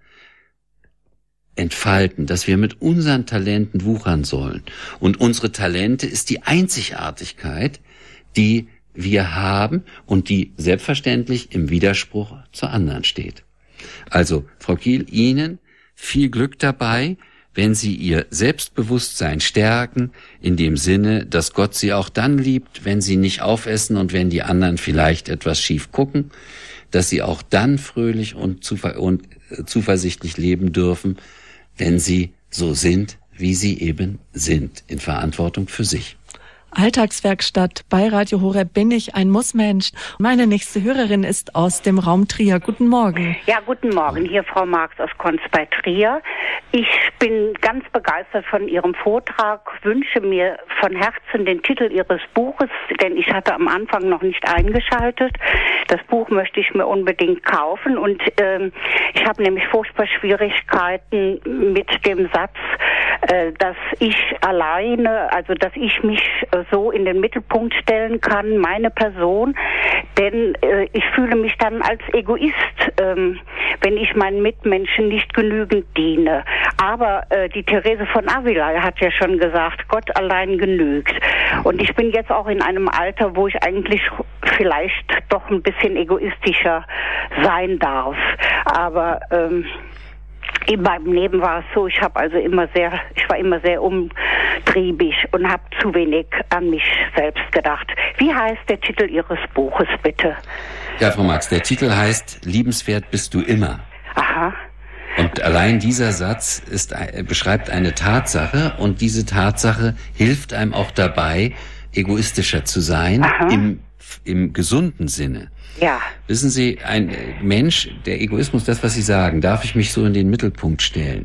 entfalten, dass wir mit unseren Talenten wuchern sollen. Und unsere Talente ist die Einzigartigkeit, die wir haben und die selbstverständlich im Widerspruch zu anderen steht. Also, Frau Kiel, Ihnen viel Glück dabei, wenn Sie Ihr Selbstbewusstsein stärken, in dem Sinne, dass Gott Sie auch dann liebt, wenn Sie nicht aufessen und wenn die anderen vielleicht etwas schief gucken, dass Sie auch dann fröhlich und, zuver- und äh, zuversichtlich leben dürfen, wenn Sie so sind, wie Sie eben sind, in Verantwortung für sich. Alltagswerkstatt bei Radio Horeb bin ich ein Mussmensch. Meine nächste Hörerin ist aus dem Raum Trier. Guten Morgen. Ja, guten Morgen. Hier Frau Marx aus Konz bei Trier. Ich bin ganz begeistert von Ihrem Vortrag, wünsche mir von Herzen den Titel Ihres Buches, denn ich hatte am Anfang noch nicht eingeschaltet. Das Buch möchte ich mir unbedingt kaufen und ähm, ich habe nämlich furchtbar Schwierigkeiten mit dem Satz, äh, dass ich alleine, also dass ich mich äh, so in den Mittelpunkt stellen kann, meine Person, denn äh, ich fühle mich dann als Egoist, ähm, wenn ich meinen Mitmenschen nicht genügend diene. Aber äh, die Therese von Avila hat ja schon gesagt, Gott allein genügt. Und ich bin jetzt auch in einem Alter, wo ich eigentlich vielleicht doch ein bisschen egoistischer sein darf. Aber ähm, in meinem Leben war es so, ich habe also immer sehr, ich war immer sehr umtriebig und habe zu wenig an mich selbst gedacht. Wie heißt der Titel Ihres Buches, bitte? Ja, Frau Marx, der Titel heißt Liebenswert bist du immer. Aha. Und allein dieser Satz ist, beschreibt eine Tatsache und diese Tatsache hilft einem auch dabei, egoistischer zu sein, im, im gesunden Sinne. Ja. Wissen Sie, ein Mensch, der Egoismus, das, was Sie sagen, darf ich mich so in den Mittelpunkt stellen?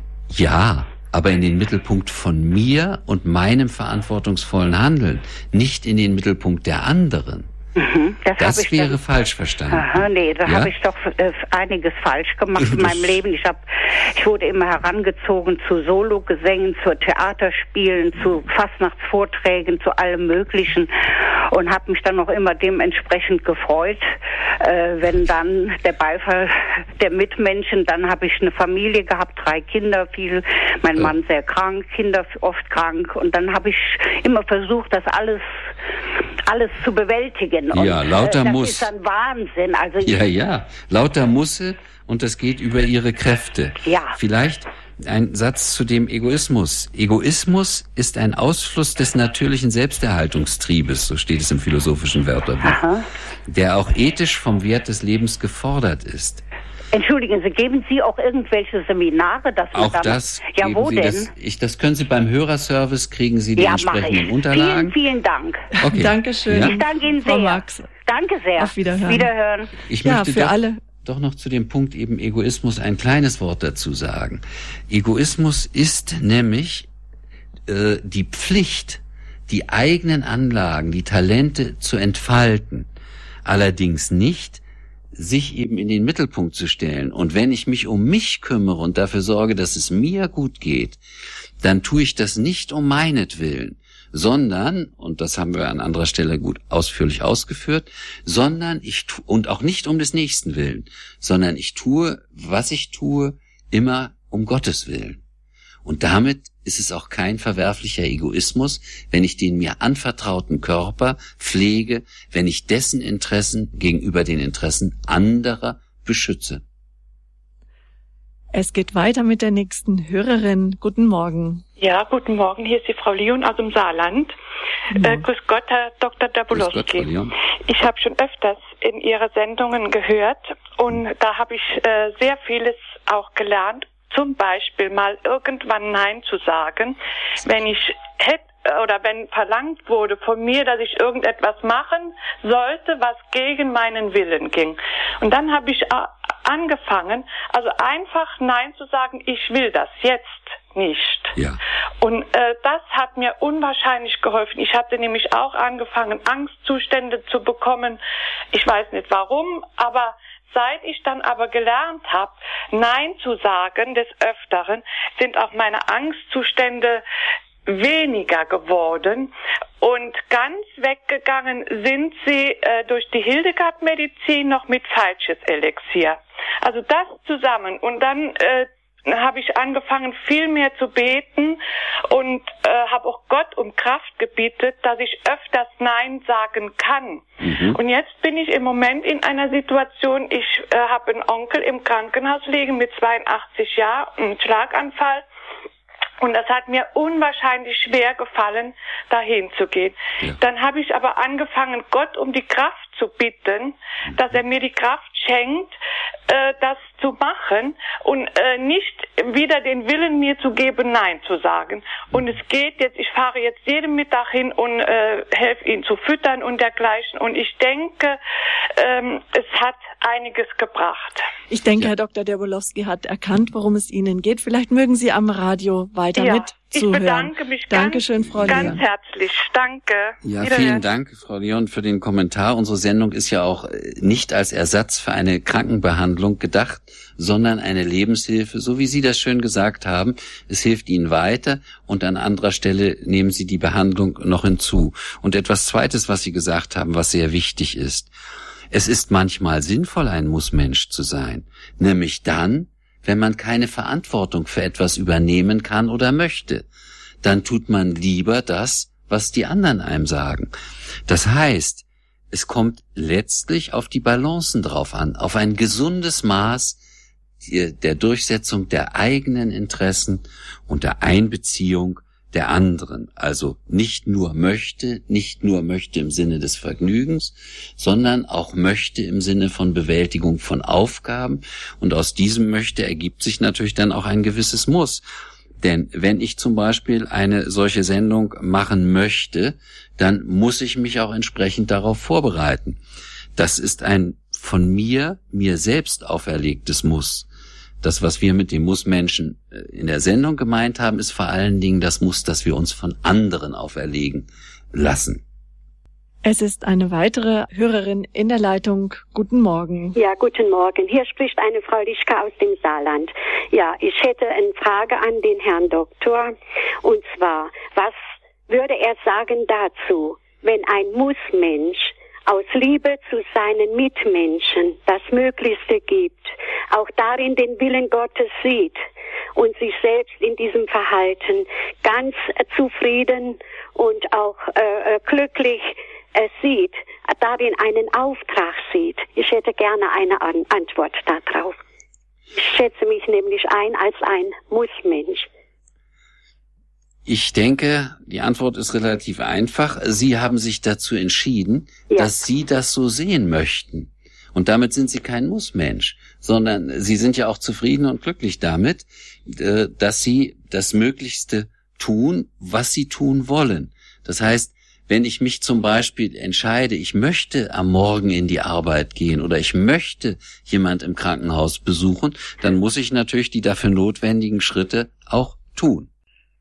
Ja, aber in den Mittelpunkt von mir und meinem verantwortungsvollen Handeln, nicht in den Mittelpunkt der anderen. Mhm, das das ich wäre dann, falsch verstanden. Aha, nee, da ja? habe ich doch äh, einiges falsch gemacht in meinem Leben. Ich habe, ich wurde immer herangezogen zu Sologesängen, zu Theaterspielen, zu Fastnachtsvorträgen, zu allem Möglichen und habe mich dann auch immer dementsprechend gefreut, äh, wenn dann der Beifall der Mitmenschen, dann habe ich eine Familie gehabt, drei Kinder, viel, mein Mann sehr krank, Kinder oft krank und dann habe ich immer versucht, das alles alles zu bewältigen. Und, ja, lauter äh, das muss. ist ein Wahnsinn. Also ja, ja, lauter Musse und das geht über ihre Kräfte. Ja. Vielleicht ein Satz zu dem Egoismus. Egoismus ist ein Ausfluss des natürlichen Selbsterhaltungstriebes, so steht es im philosophischen Wörterbuch, Aha. der auch ethisch vom Wert des Lebens gefordert ist. Entschuldigen Sie, geben Sie auch irgendwelche Seminare? Dass auch da das ja, geben wo Sie denn? Das, ich, das können Sie beim Hörerservice, kriegen Sie die ja, entsprechenden Unterlagen. Vielen, vielen Dank. Okay. Dankeschön. Ja. Ich danke Ihnen sehr. Frau Marx. Danke sehr. Auf Wiederhören. Wiederhören. Ich ja, möchte für doch, alle. doch noch zu dem Punkt eben Egoismus ein kleines Wort dazu sagen. Egoismus ist nämlich äh, die Pflicht, die eigenen Anlagen, die Talente zu entfalten. Allerdings nicht, sich eben in den Mittelpunkt zu stellen. Und wenn ich mich um mich kümmere und dafür sorge, dass es mir gut geht, dann tue ich das nicht um meinetwillen, sondern, und das haben wir an anderer Stelle gut ausführlich ausgeführt, sondern ich tue, und auch nicht um des Nächsten willen, sondern ich tue, was ich tue, immer um Gottes Willen. Und damit ist es auch kein verwerflicher Egoismus, wenn ich den mir anvertrauten Körper pflege, wenn ich dessen Interessen gegenüber den Interessen anderer beschütze. Es geht weiter mit der nächsten Hörerin. Guten Morgen. Ja, guten Morgen. Hier ist die Frau Leon aus dem Saarland. Äh, grüß Gott, Herr Doktor Dabrowski. Ich habe schon öfters in Ihre Sendungen gehört und da habe ich äh, sehr vieles auch gelernt. Zum Beispiel mal irgendwann Nein zu sagen, wenn ich hätte oder wenn verlangt wurde von mir, dass ich irgendetwas machen sollte, was gegen meinen Willen ging. Und dann habe ich angefangen, also einfach Nein zu sagen, ich will das jetzt nicht. Ja. Und äh, das hat mir unwahrscheinlich geholfen. Ich hatte nämlich auch angefangen, Angstzustände zu bekommen. Ich weiß nicht warum, aber seit ich dann aber gelernt habe, Nein zu sagen des Öfteren, sind auch meine Angstzustände weniger geworden und ganz weggegangen sind sie äh, durch die Hildegard-Medizin noch mit falsches Elixier. Also das zusammen und dann äh, habe ich angefangen, viel mehr zu beten und äh, habe auch Gott um Kraft gebeten, dass ich öfters Nein sagen kann. Mhm. Und jetzt bin ich im Moment in einer Situation, ich äh, habe einen Onkel im Krankenhaus liegen mit zweiundachtzig Jahren, einen Schlaganfall. Und das hat mir unwahrscheinlich schwer gefallen, dahin zu gehen. Ja. Dann habe ich aber angefangen, Gott um die Kraft zu bitten, dass er mir die Kraft schenkt, äh, das zu machen und äh, nicht wieder den Willen mir zu geben, Nein zu sagen. Und es geht jetzt, ich fahre jetzt jeden Mittag hin und äh, helfe ihn zu füttern und dergleichen. Und ich denke, ähm, es hat einiges gebracht. Ich denke, ja. Herr Doktor Dabrowski hat erkannt, worum es Ihnen geht. Vielleicht mögen Sie am Radio weiter ja, mitzuhören. Ich bedanke mich Dankeschön, ganz, Frau ganz Leon. herzlich. Danke. Ja, vielen Dank, Frau Leon, für den Kommentar. Unsere Sendung ist ja auch nicht als Ersatz für eine Krankenbehandlung gedacht, sondern eine Lebenshilfe, so wie Sie das schön gesagt haben. Es hilft Ihnen weiter und an anderer Stelle nehmen Sie die Behandlung noch hinzu. Und etwas Zweites, was Sie gesagt haben, was sehr wichtig ist. Es ist manchmal sinnvoll, ein Mussmensch zu sein, nämlich dann, wenn man keine Verantwortung für etwas übernehmen kann oder möchte. Dann tut man lieber das, was die anderen einem sagen. Das heißt, es kommt letztlich auf die Balancen drauf an, auf ein gesundes Maß der Durchsetzung der eigenen Interessen und der Einbeziehung der anderen. Also nicht nur möchte, nicht nur möchte im Sinne des Vergnügens, sondern auch möchte im Sinne von Bewältigung von Aufgaben. Und aus diesem möchte ergibt sich natürlich dann auch ein gewisses Muss. Denn wenn ich zum Beispiel eine solche Sendung machen möchte, dann muss ich mich auch entsprechend darauf vorbereiten. Das ist ein von mir, mir selbst auferlegtes Muss. Das, was wir mit dem Mussmenschen in der Sendung gemeint haben, ist vor allen Dingen das Muss, das wir uns von anderen auferlegen lassen. Es ist eine weitere Hörerin in der Leitung. Guten Morgen. Ja, guten Morgen. Hier spricht eine Frau Lischka aus dem Saarland. Ja, ich hätte eine Frage an den Herrn Doktor. Und zwar, was würde er sagen dazu, wenn ein Mussmensch aus Liebe zu seinen Mitmenschen das Möglichste gibt, auch darin den Willen Gottes sieht und sich selbst in diesem Verhalten ganz äh, zufrieden und auch äh, glücklich äh, sieht, darin einen Auftrag sieht. Ich hätte gerne eine An- Antwort darauf. Ich schätze mich nämlich ein als ein Mussmensch. Ich denke, die Antwort ist relativ einfach. Sie haben sich dazu entschieden, ja. dass Sie das so sehen möchten. Und damit sind Sie kein Mussmensch, sondern Sie sind ja auch zufrieden und glücklich damit, dass Sie das Möglichste tun, was Sie tun wollen. Das heißt, wenn ich mich zum Beispiel entscheide, ich möchte am Morgen in die Arbeit gehen oder ich möchte jemand im Krankenhaus besuchen, dann muss ich natürlich die dafür notwendigen Schritte auch tun.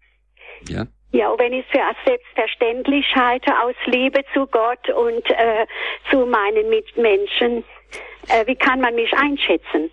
Ja. Ja, und wenn ich es für selbstverständlich halte, aus Liebe zu Gott und äh, zu meinen Mitmenschen, äh, wie kann man mich einschätzen?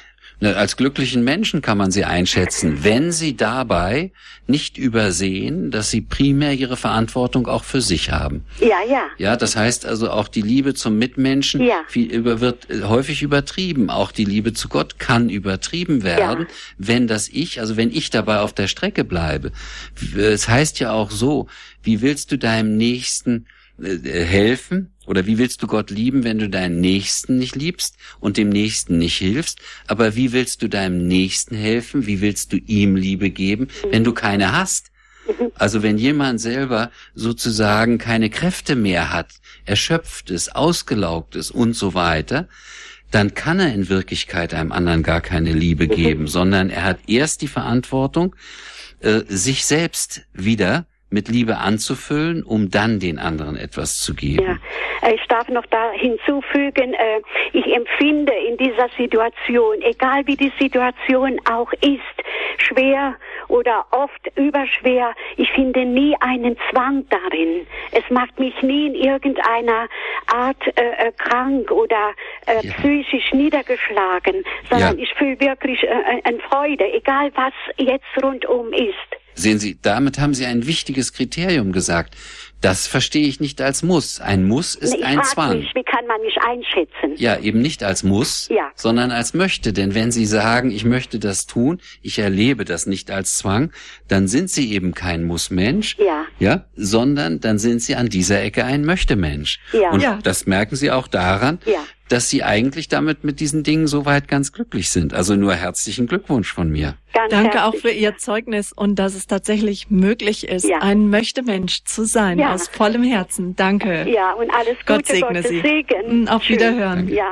Als glücklichen Menschen kann man sie einschätzen, wenn sie dabei nicht übersehen, dass sie primär ihre Verantwortung auch für sich haben. Ja, ja. Ja, das heißt also auch die Liebe zum Mitmenschen ja. viel über, wird häufig übertrieben. Auch die Liebe zu Gott kann übertrieben werden, ja. wenn das Ich, also wenn ich dabei auf der Strecke bleibe. Es heißt ja auch so, wie willst du deinem Nächsten äh, helfen? Oder wie willst du Gott lieben, wenn du deinen Nächsten nicht liebst und dem Nächsten nicht hilfst? Aber wie willst du deinem Nächsten helfen? Wie willst du ihm Liebe geben, wenn du keine hast? Also wenn jemand selber sozusagen keine Kräfte mehr hat, erschöpft ist, ausgelaugt ist und so weiter, dann kann er in Wirklichkeit einem anderen gar keine Liebe geben, sondern er hat erst die Verantwortung, äh, sich selbst wieder mit Liebe anzufüllen, um dann den anderen etwas zu geben. Ja, ich darf noch da hinzufügen, äh, ich empfinde in dieser Situation, egal wie die Situation auch ist, schwer oder oft überschwer, ich finde nie einen Zwang darin. Es macht mich nie in irgendeiner Art äh, krank oder äh, ja. psychisch niedergeschlagen, sondern ja. ich fühle wirklich äh, eine Freude, egal was jetzt rundum ist. Sehen Sie, damit haben Sie ein wichtiges Kriterium gesagt. Das verstehe ich nicht als Muss. Ein Muss ist ich ein Zwang. Mich, wie kann man mich einschätzen? Ja, eben nicht als Muss, ja. sondern als möchte. Denn wenn Sie sagen, ich möchte das tun, ich erlebe das nicht als Zwang, dann sind Sie eben kein Muss-Mensch, ja. ja, sondern dann sind Sie an dieser Ecke ein Möchte-Mensch. Ja. Und ja. das merken Sie auch daran, ja. dass Sie eigentlich damit mit diesen Dingen soweit ganz glücklich sind. Also nur herzlichen Glückwunsch von mir. Ganz Danke herzlich. Auch für Ihr Zeugnis und dass es tatsächlich möglich ist, ja. ein Möchte-Mensch zu sein, ja. aus vollem Herzen. Danke. Ja, und alles Gute, Gott segne Gottes Sie. Segen. Auf Schön. Wiederhören. Ja.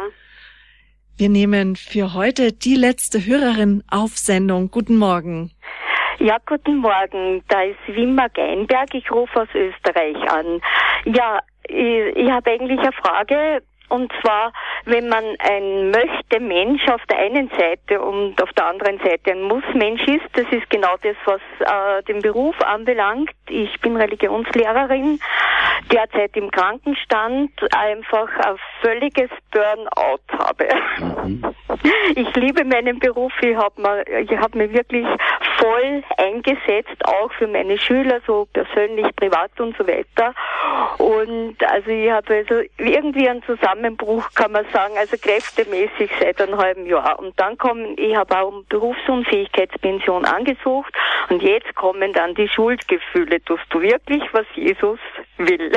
Wir nehmen für heute die letzte Hörerin auf Sendung. Guten Morgen. Ja, guten Morgen. Da ist Wimmer Geinberg. Ich rufe aus Österreich an. Ja, ich, ich habe eigentlich eine Frage. Und zwar, wenn man ein Möchte-Mensch auf der einen Seite und auf der anderen Seite ein Muss-Mensch ist, das ist genau das, was äh, den Beruf anbelangt. Ich bin Religionslehrerin, derzeit im Krankenstand, einfach ein völliges Burnout habe. Mhm. Ich liebe meinen Beruf, ich habe ich hab mich wirklich voll eingesetzt, auch für meine Schüler, so persönlich, privat und so weiter. Und also ich habe also irgendwie einen Zusammenbruch, kann man sagen, also kräftemäßig seit einem halben Jahr. Und dann kommen, ich habe auch um Berufsunfähigkeitspension angesucht und jetzt kommen dann die Schuldgefühle. Tust du wirklich, was Jesus will?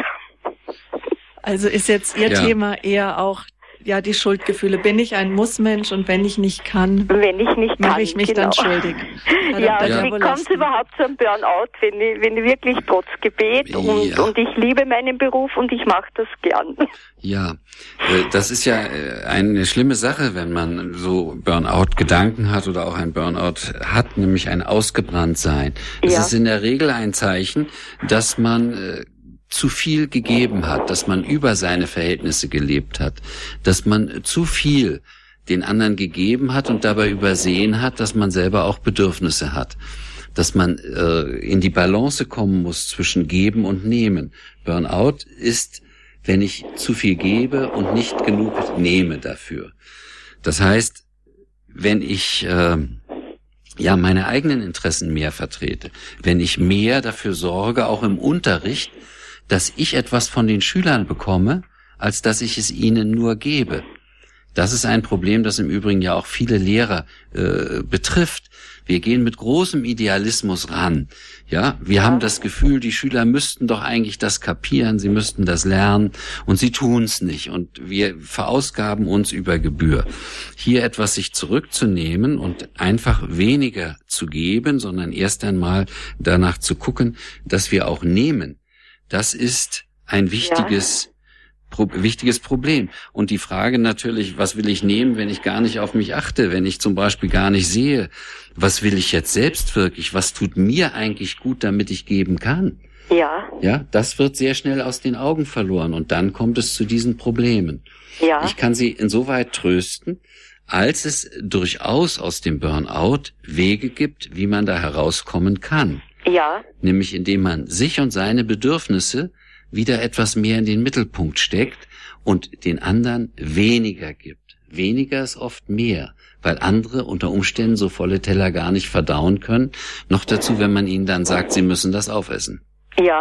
Also ist jetzt Ihr ja. Thema eher auch ja die Schuldgefühle. Bin ich ein Mussmensch und wenn ich nicht kann, wenn ich nicht mache ich mich genau. dann schuldig. Ja, also wie kommt es überhaupt zu einem Burnout, wenn ich, wenn ich wirklich trotz Gebet ja. und, und ich liebe meinen Beruf und ich mache das gern. Ja, das ist ja eine schlimme Sache, wenn man so Burnout-Gedanken hat oder auch ein Burnout hat, nämlich ein Ausgebranntsein. Das ja. ist in der Regel ein Zeichen, dass man zu viel gegeben hat, dass man über seine Verhältnisse gelebt hat, dass man zu viel den anderen gegeben hat und dabei übersehen hat, dass man selber auch Bedürfnisse hat, dass man äh, in die Balance kommen muss zwischen Geben und Nehmen. Burnout ist, wenn ich zu viel gebe und nicht genug nehme dafür. Das heißt, wenn ich äh, ja meine eigenen Interessen mehr vertrete, wenn ich mehr dafür sorge, auch im Unterricht, dass ich etwas von den Schülern bekomme, als dass ich es ihnen nur gebe. Das ist ein Problem, das im Übrigen ja auch viele Lehrer äh, betrifft. Wir gehen mit großem Idealismus ran. Ja, wir ja. haben das Gefühl, die Schüler müssten doch eigentlich das kapieren, sie müssten das lernen und sie tun es nicht. Und wir verausgaben uns über Gebühr. Hier etwas sich zurückzunehmen und einfach weniger zu geben, sondern erst einmal danach zu gucken, dass wir auch nehmen. Das ist ein wichtiges ja. Pro- wichtiges Problem. Und die Frage natürlich, was will ich nehmen, wenn ich gar nicht auf mich achte, wenn ich zum Beispiel gar nicht sehe, was will ich jetzt selbst wirklich, was tut mir eigentlich gut, damit ich geben kann? Ja. Ja, das wird sehr schnell aus den Augen verloren und dann kommt es zu diesen Problemen. Ja. Ich kann Sie insoweit trösten, als es durchaus aus dem Burnout Wege gibt, wie man da herauskommen kann. Ja. Nämlich indem man sich und seine Bedürfnisse wieder etwas mehr in den Mittelpunkt steckt und den anderen weniger gibt. Weniger ist oft mehr, weil andere unter Umständen so volle Teller gar nicht verdauen können. Noch dazu, wenn man ihnen dann sagt, sie müssen das aufessen. Ja.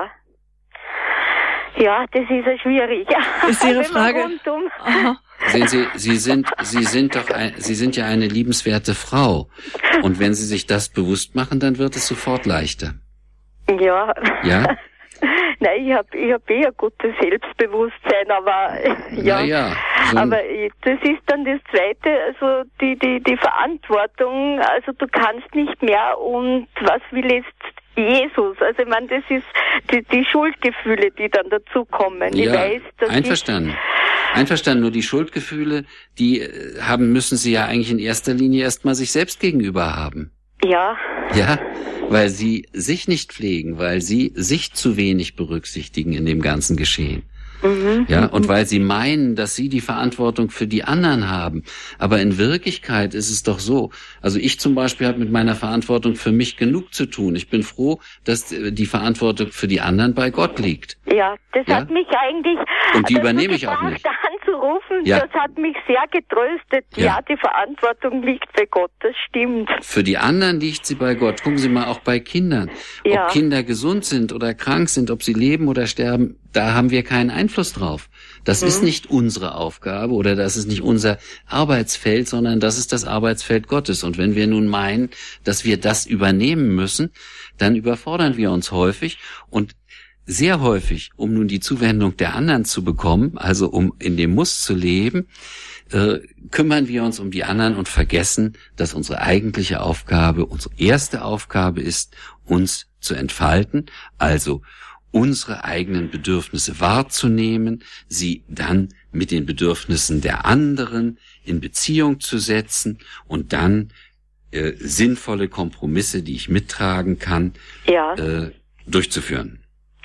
Ja, das ist ja schwierig. Ist Ihre Frage? Rundum. Sehen Sie, Sie sind, Sie sind doch, ein, Sie sind ja eine liebenswerte Frau. Und wenn Sie sich das bewusst machen, dann wird es sofort leichter. Ja. Ja? Nein, ich habe ich hab eh ein gutes Selbstbewusstsein, aber ja, ja so aber das ist dann das Zweite, also die die die Verantwortung, also du kannst nicht mehr und was will jetzt Jesus? Also ich meine, das ist die, die Schuldgefühle, die dann dazukommen. Ja, ich weiß, dass einverstanden. Ich Einverstanden, nur die Schuldgefühle, die haben müssen Sie ja eigentlich in erster Linie erstmal sich selbst gegenüber haben. Ja. Ja, weil Sie sich nicht pflegen, weil Sie sich zu wenig berücksichtigen in dem ganzen Geschehen. Mhm. Ja, und weil Sie meinen, dass Sie die Verantwortung für die anderen haben. Aber in Wirklichkeit ist es doch so. Also ich zum Beispiel habe mit meiner Verantwortung für mich genug zu tun. Ich bin froh, dass die Verantwortung für die anderen bei Gott liegt. Ja, das ja? hat mich eigentlich... Und die übernehme ich auch nicht. Anzurufen, ja. Das hat mich sehr getröstet. Ja. ja, die Verantwortung liegt bei Gott, das stimmt. Für die anderen liegt sie bei Gott. Gucken Sie mal auch bei Kindern. Ja. Ob Kinder gesund sind oder krank sind, ob sie leben oder sterben, da haben wir keinen Einfluss drauf. Das mhm. ist nicht unsere Aufgabe oder das ist nicht unser Arbeitsfeld, sondern das ist das Arbeitsfeld Gottes. Und wenn wir nun meinen, dass wir das übernehmen müssen, dann überfordern wir uns häufig und sehr häufig, um nun die Zuwendung der anderen zu bekommen, also um in dem Muss zu leben, äh, kümmern wir uns um die anderen und vergessen, dass unsere eigentliche Aufgabe, unsere erste Aufgabe ist, uns zu entfalten, also unsere eigenen Bedürfnisse wahrzunehmen, sie dann mit den Bedürfnissen der anderen in Beziehung zu setzen und dann äh, sinnvolle Kompromisse, die ich mittragen kann, ja. äh, durchzuführen.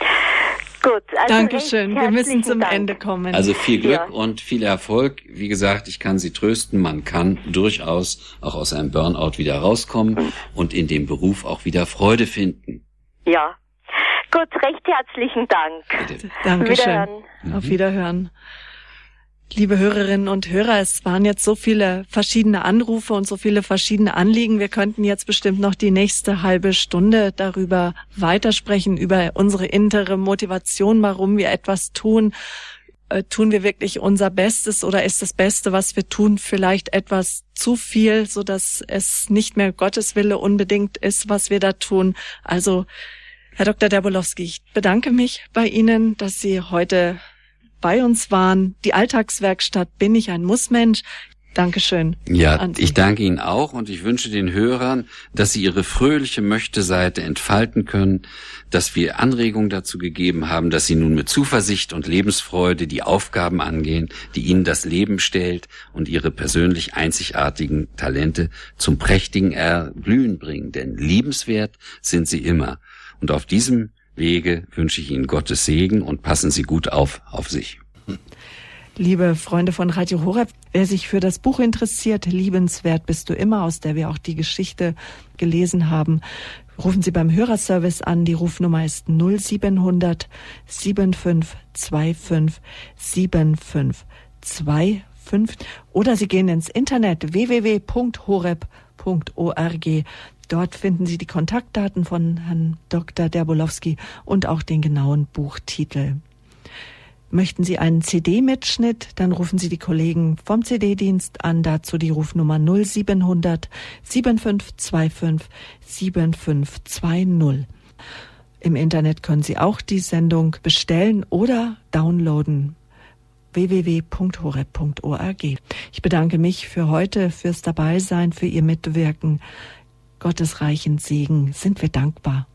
Gut, also Dankeschön. Wir müssen zum Dank. Ende kommen. Also viel Glück ja. und viel Erfolg. Wie gesagt, ich kann Sie trösten. Man kann durchaus auch aus einem Burnout wieder rauskommen und in dem Beruf auch wieder Freude finden. Ja. Gut, recht herzlichen Dank. Bitte. Dankeschön. Wiederhören. Mhm. Auf Wiederhören. Liebe Hörerinnen und Hörer, es waren jetzt so viele verschiedene Anrufe und so viele verschiedene Anliegen. Wir könnten jetzt bestimmt noch die nächste halbe Stunde darüber weitersprechen, über unsere innere Motivation, warum wir etwas tun. Äh, tun wir wirklich unser Bestes oder ist das Beste, was wir tun, vielleicht etwas zu viel, so dass es nicht mehr Gottes Wille unbedingt ist, was wir da tun? Also, Herr Doktor Derbolowski, ich bedanke mich bei Ihnen, dass Sie heute bei uns waren. Die Alltagswerkstatt Bin ich ein Mussmensch? Dankeschön. Ja, ich danke Ihnen auch und ich wünsche den Hörern, dass sie ihre fröhliche Möchte-Seite entfalten können, dass wir Anregungen dazu gegeben haben, dass sie nun mit Zuversicht und Lebensfreude die Aufgaben angehen, die ihnen das Leben stellt und ihre persönlich einzigartigen Talente zum prächtigen Erblühen bringen. Denn liebenswert sind sie immer. Und auf diesem Wege wünsche ich Ihnen Gottes Segen und passen Sie gut auf auf sich. Liebe Freunde von Radio Horeb, wer sich für das Buch interessiert, Liebenswert bist du immer, aus der wir auch die Geschichte gelesen haben, rufen Sie beim Hörerservice an. Die Rufnummer ist null siebenhundert fünfundsiebzig fünfundzwanzig fünfundsiebzig fünfundzweißig oder Sie gehen ins Internet w w w punkt horeb punkt org. Dort finden Sie die Kontaktdaten von Herrn Doktor Derbolowski und auch den genauen Buchtitel. Möchten Sie einen C D-Mitschnitt, dann rufen Sie die Kollegen vom C D-Dienst an, dazu die Rufnummer null siebenhundert sieben fünf zwei fünf sieben fünf zwei null. Im Internet können Sie auch die Sendung bestellen oder downloaden. w w w punkt horeb punkt org. Ich bedanke mich für heute, fürs Dabeisein, für Ihr Mitwirken. Gottes reichen Segen sind wir dankbar.